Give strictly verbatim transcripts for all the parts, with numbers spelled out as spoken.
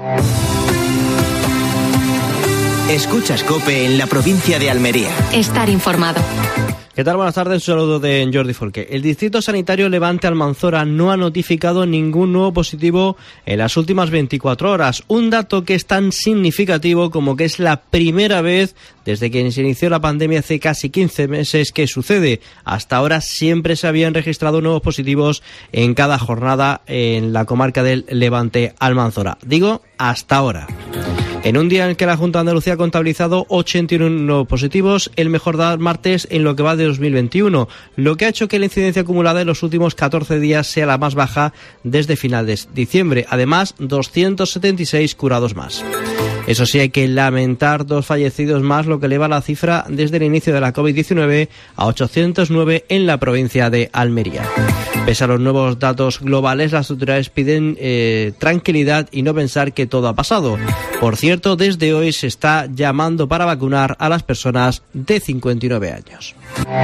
Escuchas COPE en la provincia de Almería. Estar informado. ¿Qué tal? Buenas tardes, un saludo de Jordi Folque. El Distrito Sanitario Levante Almanzora no ha notificado ningún nuevo positivo en las últimas veinticuatro horas, un dato que es tan significativo como que es la primera vez desde que se inició la pandemia hace casi quince meses que sucede. Hasta ahora siempre se habían registrado nuevos positivos en cada jornada en la comarca del Levante Almanzora. Digo, hasta ahora. En un día en el que la Junta de Andalucía ha contabilizado ochenta y uno nuevos positivos, el mejor martes en lo que va de dos mil veintiuno, lo que ha hecho que la incidencia acumulada en los últimos catorce días sea la más baja desde finales de diciembre. Además, doscientos setenta y seis curados más. Eso sí, hay que lamentar dos fallecidos más, lo que eleva la cifra desde el inicio de la covid diecinueve a ochocientos nueve en la provincia de Almería. Pese a los nuevos datos globales, las autoridades piden eh, tranquilidad y no pensar que todo ha pasado. Por cierto, desde hoy se está llamando para vacunar a las personas de cincuenta y nueve años.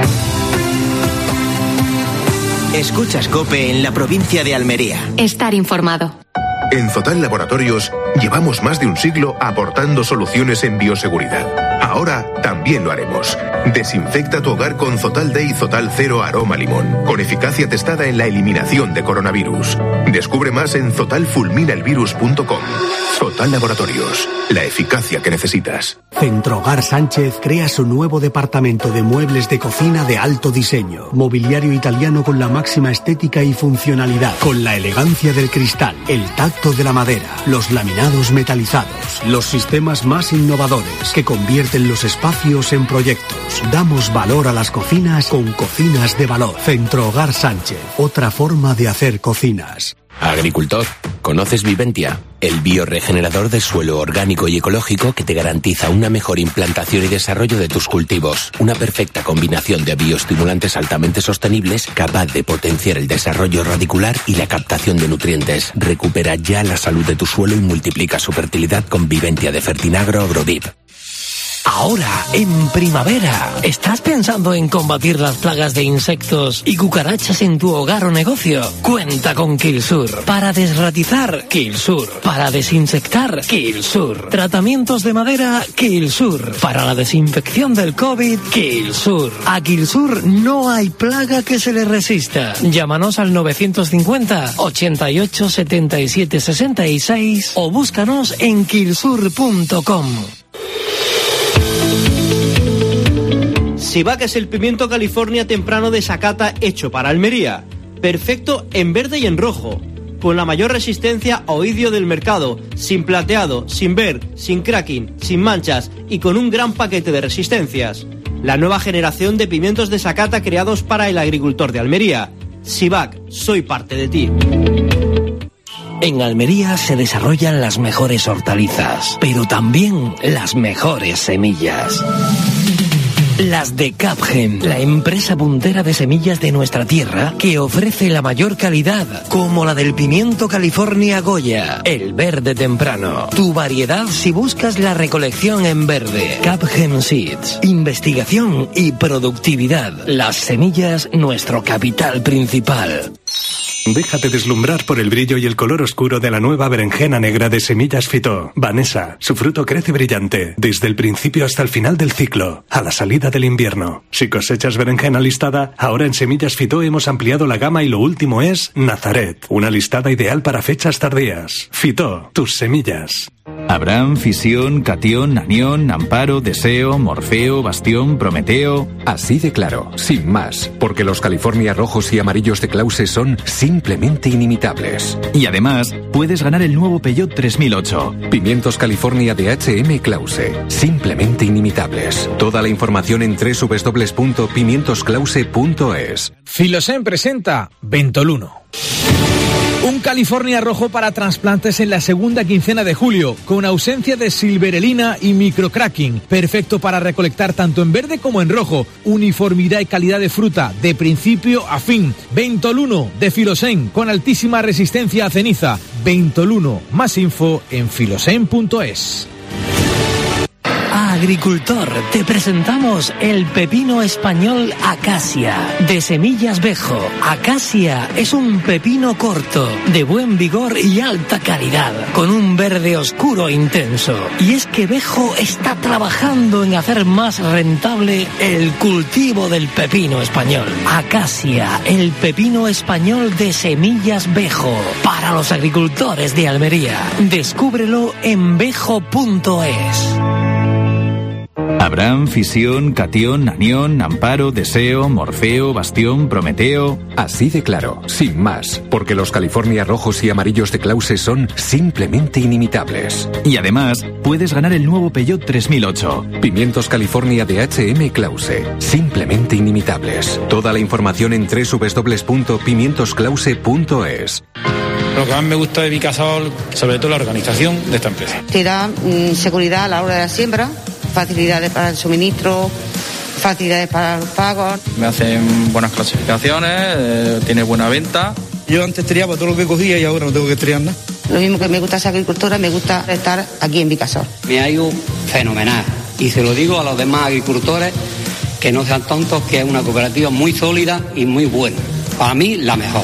Escuchas COPE en la provincia de Almería. Estar informado. En Zotal Laboratorios llevamos más de un siglo aportando soluciones en bioseguridad. Ahora también lo haremos. Desinfecta tu hogar con Zotal D y Zotal Cero Aroma Limón, con eficacia testada en la eliminación de coronavirus. Descubre más en zotal fulmina el virus punto com. Zotal Laboratorios, la eficacia que necesitas. Centrohogar Sánchez crea su nuevo departamento de muebles de cocina de alto diseño. Mobiliario italiano con la máxima estética y funcionalidad, con la elegancia del cristal, el tacto de la madera, los laminados metalizados, los sistemas más innovadores que convierten los espacios en proyectos. Damos valor a las cocinas con cocinas de valor. Centrohogar Sánchez, otra forma de hacer cocinas. Agricultor, ¿conoces Viventia? El bioregenerador de suelo orgánico y ecológico que te garantiza una mejor implantación y desarrollo de tus cultivos. Una perfecta combinación de bioestimulantes altamente sostenibles capaz de potenciar el desarrollo radicular y la captación de nutrientes. Recupera ya la salud de tu suelo y multiplica su fertilidad con Viventia de Fertinagro Agrodip. Ahora, en primavera, ¿estás pensando en combatir las plagas de insectos y cucarachas en tu hogar o negocio? Cuenta con Killsur. Para desratizar, Killsur. Para desinsectar, Killsur. Tratamientos de madera, Killsur. Para la desinfección del COVID, Killsur. A Killsur no hay plaga que se le resista. Llámanos al novecientos cincuenta, ochenta y ocho, setenta y siete, sesenta y seis o búscanos en killsur punto com. Sivac es el pimiento California temprano de Sakata hecho para Almería. Perfecto en verde y en rojo. Con la mayor resistencia a oidio del mercado. Sin plateado, sin ver, sin cracking, sin manchas y con un gran paquete de resistencias. La nueva generación de pimientos de Sakata creados para el agricultor de Almería. Sivac, soy parte de ti. En Almería se desarrollan las mejores hortalizas, pero también las mejores semillas. Las de Capgen, la empresa puntera de semillas de nuestra tierra que ofrece la mayor calidad, como la del pimiento California Goya, el verde temprano. Tu variedad si buscas la recolección en verde. Capgen Seeds, investigación y productividad. Las semillas, nuestro capital principal. Déjate deslumbrar por el brillo y el color oscuro de la nueva berenjena negra de Semillas Fitó. Vanessa, su fruto crece brillante, desde el principio hasta el final del ciclo, a la salida del invierno. Si cosechas berenjena listada, ahora en Semillas Fitó hemos ampliado la gama y lo último es Nazaret, una listada ideal para fechas tardías. Fitó, tus semillas. Abraham, Fisión, Catión, Anión, Amparo, Deseo, Morfeo, Bastión, Prometeo... Así de claro, sin más, porque los California rojos y amarillos de Clause son simplemente inimitables. Y además, puedes ganar el nuevo Peugeot tres mil ocho. Pimientos California de H M Clause, simplemente inimitables. Toda la información en doble u doble u doble u punto pimientos clause punto es. Filosen presenta Ventoluno. Un California rojo para trasplantes en la segunda quincena de julio, con ausencia de silverelina y microcracking. Perfecto para recolectar tanto en verde como en rojo. Uniformidad y calidad de fruta, de principio a fin. Ventoluno de Filosen, con altísima resistencia a ceniza. Ventoluno, más info en filosen punto es. Agricultor, te presentamos el pepino español Acacia, de semillas Bejo. Acacia es un pepino corto, de buen vigor y alta calidad, con un verde oscuro e intenso. Y es que Bejo está trabajando en hacer más rentable el cultivo del pepino español. Acacia, el pepino español de semillas Bejo, para los agricultores de Almería. Descúbrelo en bejo punto es. Abraham, Fisión, Catión, Anión, Amparo, Deseo, Morfeo, Bastión, Prometeo... Así de claro, sin más, porque los California rojos y amarillos de Klause son simplemente inimitables. Y además, puedes ganar el nuevo Peugeot tres mil ocho. Pimientos California de H M Klause, simplemente inimitables. Toda la información en doble u doble u doble u punto pimientos klause punto es. Lo que más me gusta de Vicasol, sobre todo la organización de esta empresa. Te da mmm, seguridad a la hora de la siembra, facilidades para el suministro, facilidades para los pagos. Me hacen buenas clasificaciones, eh, tiene buena venta. Yo antes triaba todo lo que cogía y ahora no tengo que triar nada. Lo mismo que me gusta ser agricultora, me gusta estar aquí en Vicasol. Me ha ido fenomenal y se lo digo a los demás agricultores que no sean tontos, que es una cooperativa muy sólida y muy buena. Para mí, la mejor.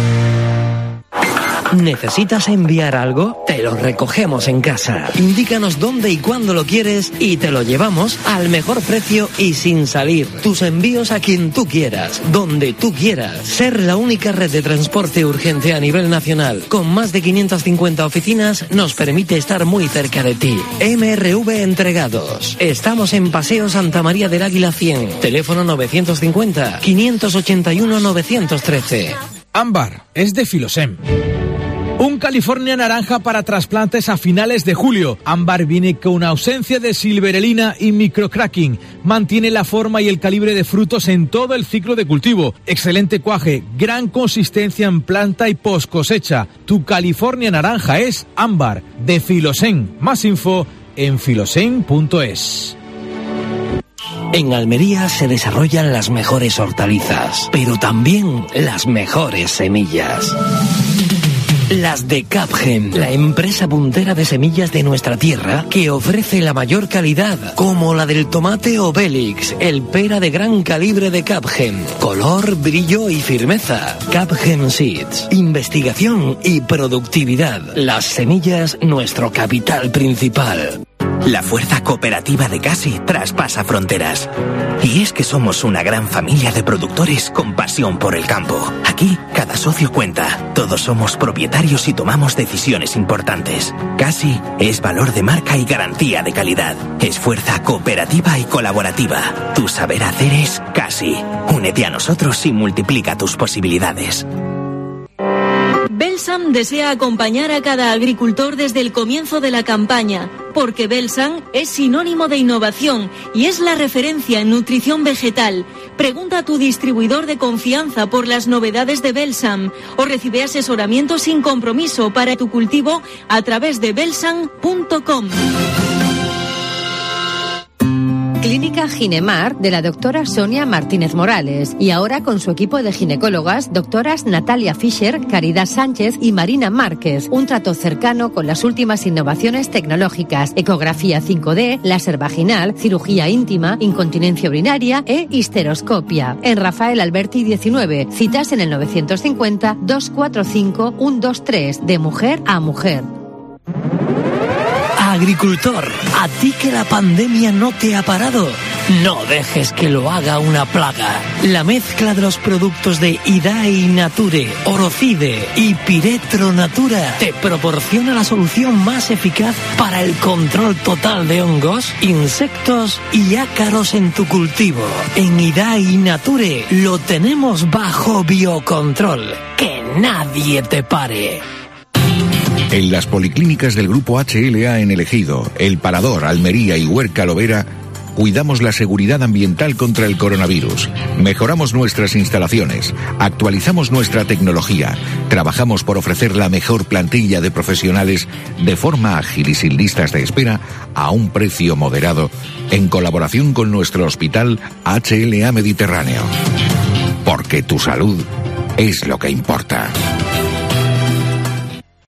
¿Necesitas enviar algo? Te lo recogemos en casa. Indícanos dónde y cuándo lo quieres y te lo llevamos al mejor precio y sin salir. Tus envíos a quien tú quieras, donde tú quieras. Ser la única red de transporte urgente a nivel nacional, con más de quinientas cincuenta oficinas, nos permite estar muy cerca de ti. M R V Entregados. Estamos en Paseo Santa María del Águila cien. Teléfono novecientos cincuenta, quinientos ochenta y uno, novecientos trece. Ámbar es de Filosem. Un California naranja para trasplantes a finales de julio. Ámbar viene con ausencia de silverelina y microcracking. Mantiene la forma y el calibre de frutos en todo el ciclo de cultivo. Excelente cuaje, gran consistencia en planta y post cosecha. Tu California naranja es Ámbar, de Filosem. Más info en filosem punto es. En Almería se desarrollan las mejores hortalizas, pero también las mejores semillas. Las de Capgen, la empresa puntera de semillas de nuestra tierra que ofrece la mayor calidad, como la del tomate Obelix, el pera de gran calibre de Capgen, color, brillo y firmeza. Capgen Seeds, investigación y productividad. Las semillas, nuestro capital principal. La fuerza cooperativa de Casi traspasa fronteras. Y es que somos una gran familia de productores con pasión por el campo. Aquí, cada socio cuenta. Todos somos propietarios y tomamos decisiones importantes. Casi es valor de marca y garantía de calidad. Es fuerza cooperativa y colaborativa. Tu saber hacer es Casi. Únete a nosotros y multiplica tus posibilidades. Belsam desea acompañar a cada agricultor desde el comienzo de la campaña, porque Belsam es sinónimo de innovación y es la referencia en nutrición vegetal. Pregunta a tu distribuidor de confianza por las novedades de Belsam o recibe asesoramiento sin compromiso para tu cultivo a través de belsam punto com. Clínica Ginemar de la doctora Sonia Martínez Morales y ahora con su equipo de ginecólogas, doctoras Natalia Fischer, Caridad Sánchez y Marina Márquez. Un trato cercano con las últimas innovaciones tecnológicas, ecografía cinco D, láser vaginal, cirugía íntima, incontinencia urinaria e histeroscopia. En Rafael Alberti diecinueve, citas en el novecientos cincuenta, doscientos cuarenta y cinco, ciento veintitrés, de mujer a mujer. Agricultor, a ti que la pandemia no te ha parado, no dejes que lo haga una plaga. La mezcla de los productos de Idae Nature, Orocide y Piretro Natura te proporciona la solución más eficaz para el control total de hongos, insectos y ácaros en tu cultivo. En Idae Nature lo tenemos bajo biocontrol. Que nadie te pare. En las policlínicas del Grupo H L A en El Ejido, El Parador, Almería y Huerca Lovera, cuidamos la seguridad ambiental contra el coronavirus, mejoramos nuestras instalaciones, actualizamos nuestra tecnología, trabajamos por ofrecer la mejor plantilla de profesionales de forma ágil y sin listas de espera a un precio moderado, en colaboración con nuestro hospital H L A Mediterráneo. Porque tu salud es lo que importa.